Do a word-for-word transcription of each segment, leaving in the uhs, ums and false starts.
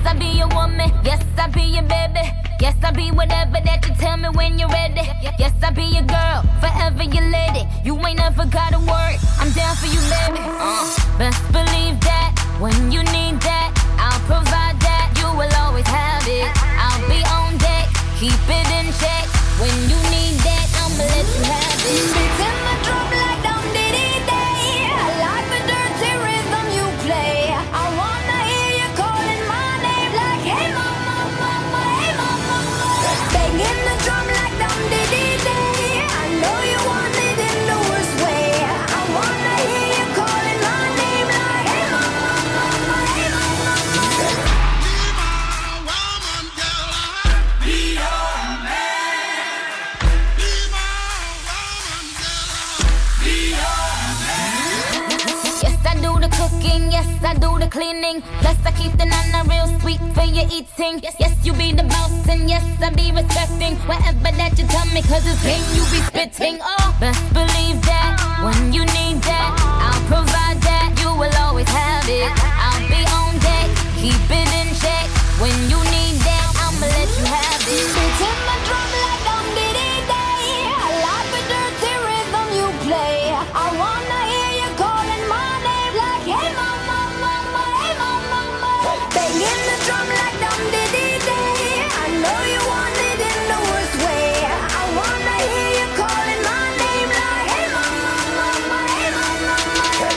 I be your woman. Yes, I be your baby. Yes, I be whatever that you tell me when you're ready. Yes, I be your girl, forever your lady. You ain't never gotta worry, I'm down for you, baby. Uh, best believe that when you need that, I'll provide that. You will always have it. I'll be on deck, keep it in check. When you need that, I'ma let you have it. Beats in the drum like dum diddy day. I like the dirty rhythm you play. I wanna hear you calling my name like hey mama, mama, hey mama, mama. Banging the drum like dum diddy day. I know you want it in the worst way. I wanna hear you calling my name like hey mama, mama, hey mama, mama. Be my woman, girl. Be your man. Be my woman, girl. Be your man. Yes, I do the cooking, yes, I do the cleaning. Plus, I keep the nana real sweet for your eating. Yes, yes, you be the boss, and yes, I be respecting whatever that you tell me, cause it's game you be spitting. Oh, best believe that when you need that, I'll provide that. You will always have it. I'll be on deck, keep it in check. When you need that, I'ma let you have it. Beats in the drum like dum diddy day. I like the dirty rhythm you play. I wanna hear you calling my name like hey mama, mama, hey mama, mama. Banging the drum like dum diddy day. I know you want it in the worst way. I wanna hear you calling my name like hey mama, mama, hey mama, mama.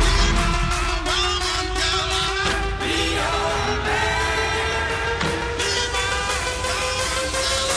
Woman, girl. Be your man. Be my woman,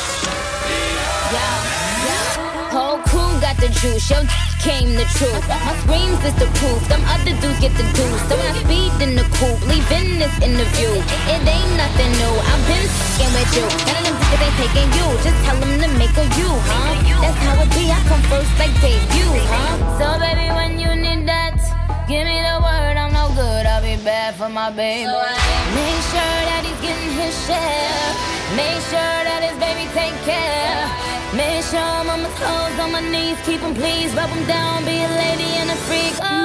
girl. Yo, yo. Whole crew got the juice, yo came the truth. My screams is the proof, them other dudes get the deuce. So when I speed in the coupe, leaving this interview, it ain't nothing new. I've been f***ing with you, none of them niggas ain't taking you. Just tell them to make a you, huh? That's how it be, I come first like debut, huh? So baby, when you need that, give me the word, I'm no good, I'll be bad for my baby. Make sure that he's getting his share. Make sure that his baby take care. Make sure I'm on my toes, on my knees, keep him please, rub him down, be a lady and a freak. Oh.